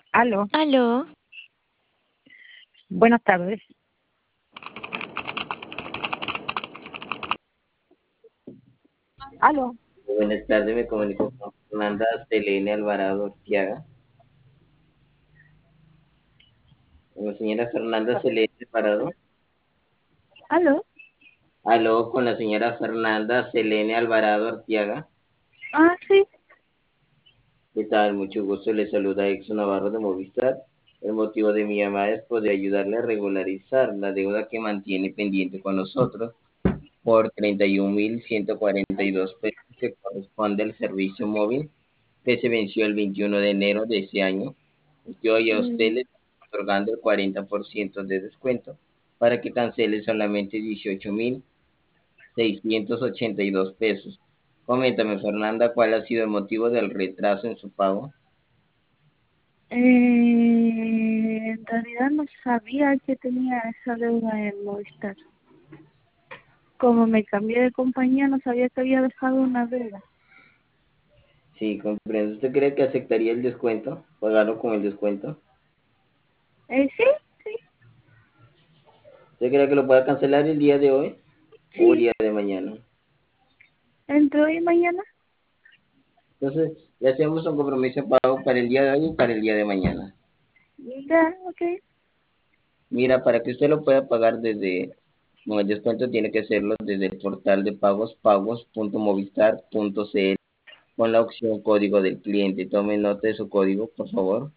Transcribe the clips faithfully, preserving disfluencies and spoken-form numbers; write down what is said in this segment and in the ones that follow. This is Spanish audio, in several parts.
Aló, Aló, buenas tardes. Aló, Buenas tardes, me comunico con Fernanda Selene Alvarado Artiaga. Con la señora Fernanda Selene Alvarado. aló. Aló, con la señora Fernanda Selene Alvarado Artiaga. Ah, sí. ¿Qué tal? Mucho gusto, le saluda Exo Navarro de Movistar. El motivo de mi llamada es poder ayudarle a regularizar la deuda que mantiene pendiente con nosotros por treinta y un mil ciento cuarenta y dos pesos que corresponde al servicio móvil que se venció el veintiuno de enero de ese año. Yo y a usted Mm, le estoy otorgando el cuarenta por ciento de descuento para que cancele solamente dieciocho mil seiscientos ochenta y dos pesos. Coméntame, Fernanda, ¿cuál ha sido el motivo del retraso en su pago? eh, en realidad no sabía que tenía esa deuda en Movistar. Como me cambié de compañía, no sabía que había dejado una deuda. Sí, comprendo. ¿Usted cree que aceptaría el descuento? ¿Pagarlo con el descuento? Eh, sí, sí, ¿Usted cree que lo pueda cancelar el día de hoy o el sí. día de mañana? ¿Entre hoy y mañana? Entonces, le hacemos un compromiso de pago para el día de hoy y para el día de mañana. Ya, ok. Mira, para que usted lo pueda pagar desde, con el descuento tiene que hacerlo desde el portal de pagos, pagos punto movistar punto c l con la opción código del cliente. Tome nota de su código, por favor.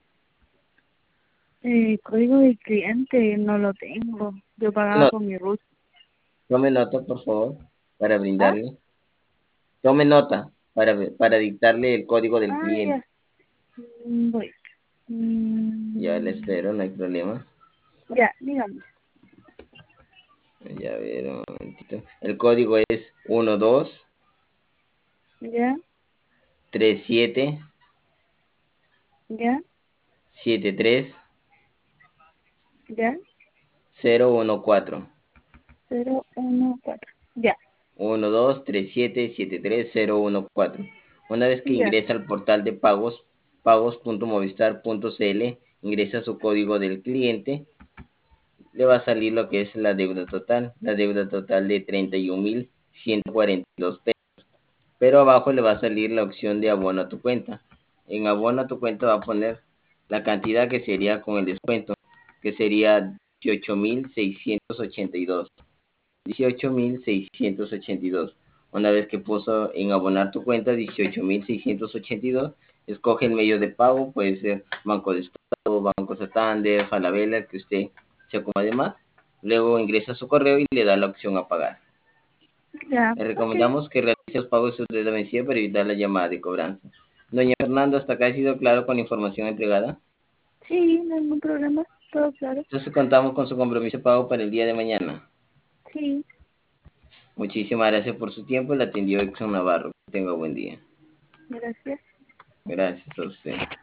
Eh, código de cliente no lo tengo. Yo pagaba No, con mi root. tome nota, por favor, para ¿Ah? brindarle. Tome nota para, para dictarle el código del Ah, cliente. ya. Mm, voy. Ya le Mm, espero, no hay problema. ya, dígame. Ya a ver, un momentito. El código es uno dos Ya, tres siete ya, siete tres ya. cero uno cuatro. Cero uno cuatro. Ya, uno dos tres siete siete tres cero uno cuatro. Una vez que ya, ingresa al portal de pagos, pagos punto movistar punto c l, ingresa su código del cliente, le va a salir lo que es la deuda total, la deuda total de treinta y un mil ciento cuarenta y dos pesos. Pero abajo le va a salir la opción de abono a tu cuenta. En abono a tu cuenta va a poner la cantidad que sería con el descuento, que sería dieciocho mil seiscientos ochenta y dos. dieciocho mil seiscientos ochenta y dos. Una vez que puso en abonar tu cuenta dieciocho mil seiscientos ochenta y dos, escoge el medio de pago, puede ser Banco de Estado, Banco Santander, Falabella, el que usted se acomode más. Luego ingresa su correo y le da la opción a pagar. ya. Le Ok. recomendamos que realice los pagos de su deuda vencida para evitar la llamada de cobranza. Doña Fernanda, ¿hasta acá ha sido claro con la información entregada? Sí, no hay ningún problema. Todo claro. Entonces contamos con su compromiso de pago para el día de mañana. Sí, Muchísimas gracias por su tiempo. Le atendió Exxon Navarro. Que tenga buen día. gracias. Gracias a usted.